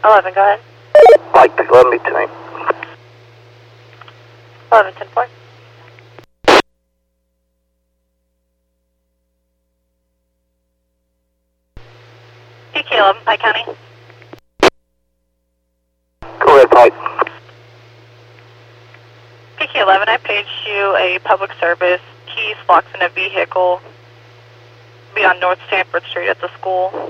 11, go ahead. Mike, pick 11 to me. 11, 10-4. PK11, Pike County. Go ahead, Pike. PK11, I paged you a public service, keys, locks in a vehicle, be on North Stanford Street at the school.